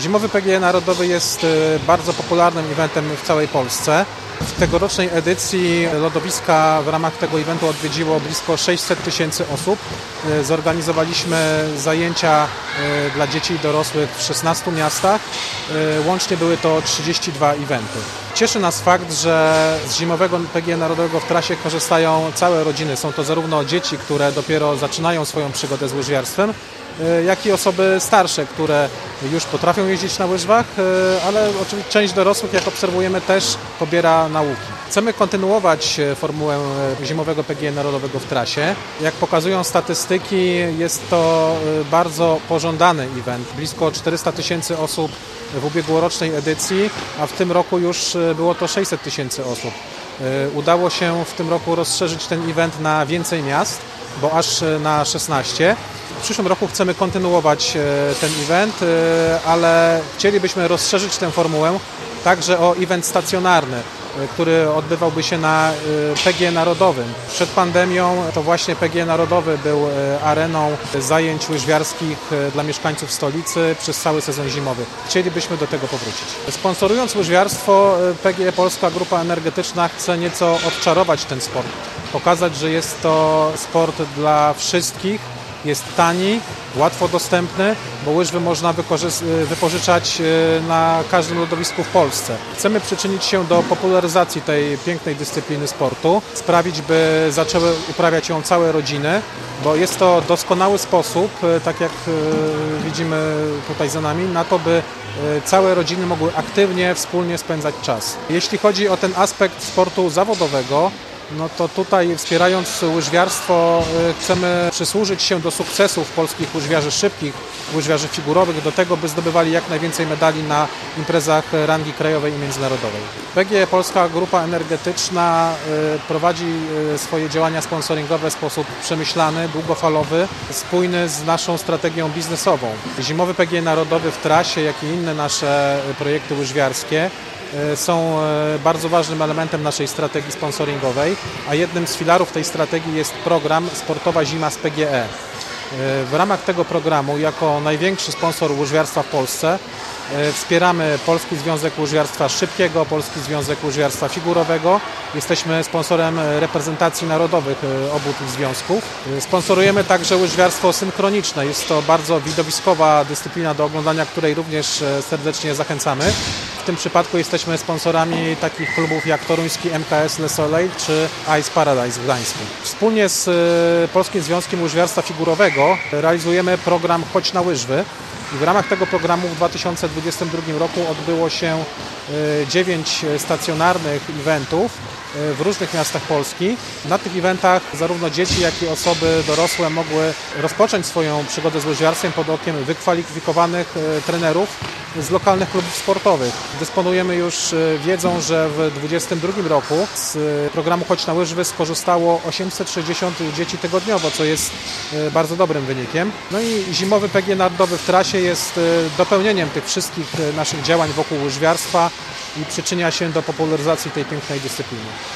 Zimowy PGE Narodowy jest bardzo popularnym eventem w całej Polsce. W tegorocznej edycji lodowiska w ramach tego eventu odwiedziło blisko 600 000 osób. Zorganizowaliśmy zajęcia dla dzieci i dorosłych w 16 miastach. Łącznie były to 32 eventy. Cieszy nas fakt, że z Zimowego PGE Narodowego w trasie korzystają całe rodziny. Są to zarówno dzieci, które dopiero zaczynają swoją przygodę z łyżwiarstwem, jak i osoby starsze, które już potrafią jeździć na łyżwach, ale oczywiście część dorosłych, jak obserwujemy, też pobiera nauki. Chcemy kontynuować formułę Zimowego PGE Narodowego w trasie. Jak pokazują statystyki, jest to bardzo pożądany event. Blisko 400 000 osób w ubiegłorocznej edycji, a w tym roku już było to 600 000 osób. Udało się w tym roku rozszerzyć ten event na więcej miast, bo aż na 16. W przyszłym roku chcemy kontynuować ten event, ale chcielibyśmy rozszerzyć tę formułę także o event stacjonarny, który odbywałby się na PGE Narodowym. Przed pandemią to właśnie PGE Narodowy był areną zajęć łyżwiarskich dla mieszkańców stolicy przez cały sezon zimowy. Chcielibyśmy do tego powrócić. Sponsorując łyżwiarstwo, PGE Polska Grupa Energetyczna chce nieco odczarować ten sport. Pokazać, że jest to sport dla wszystkich, jest tani, łatwo dostępny, bo łyżwy można wypożyczać na każdym lodowisku w Polsce. Chcemy przyczynić się do popularyzacji tej pięknej dyscypliny sportu, sprawić, by zaczęły uprawiać ją całe rodziny, bo jest to doskonały sposób, tak jak widzimy tutaj za nami, na to, by całe rodziny mogły aktywnie, wspólnie spędzać czas. Jeśli chodzi o ten aspekt sportu zawodowego, no to tutaj wspierając łyżwiarstwo chcemy przysłużyć się do sukcesów polskich łyżwiarzy szybkich, łyżwiarzy figurowych, do tego, by zdobywali jak najwięcej medali na imprezach rangi krajowej i międzynarodowej. PGE Polska Grupa Energetyczna prowadzi swoje działania sponsoringowe w sposób przemyślany, długofalowy, spójny z naszą strategią biznesową. Zimowy PGE Narodowy w trasie, jak i inne nasze projekty łyżwiarskie są bardzo ważnym elementem naszej strategii sponsoringowej, a jednym z filarów tej strategii jest program Sportowa Zima z PGE. W ramach tego programu, jako największy sponsor łyżwiarstwa w Polsce, wspieramy Polski Związek Łyżwiarstwa Szybkiego, Polski Związek Łyżwiarstwa Figurowego. Jesteśmy sponsorem reprezentacji narodowych obu tych związków. Sponsorujemy także łyżwiarstwo synchroniczne. Jest to bardzo widowiskowa dyscyplina, do oglądania której również serdecznie zachęcamy. W tym przypadku jesteśmy sponsorami takich klubów jak toruński MKS Le Soleil czy Ice Paradise w Gdańsku. Wspólnie z Polskim Związkiem Łyżwiarstwa Figurowego realizujemy program Chodź na łyżwy. I w ramach tego programu w 2022 roku odbyło się 9 stacjonarnych eventów w różnych miastach Polski. Na tych eventach zarówno dzieci, jak i osoby dorosłe mogły rozpocząć swoją przygodę z łyżwiarstwem pod okiem wykwalifikowanych trenerów z lokalnych klubów sportowych. Dysponujemy już wiedzą, że w 2022 roku z programu Chodź na łyżwy skorzystało 860 dzieci tygodniowo, co jest bardzo dobrym wynikiem. No i Zimowy PGE Narodowy w trasie jest dopełnieniem tych wszystkich naszych działań wokół łyżwiarstwa i przyczynia się do popularyzacji tej pięknej dyscypliny.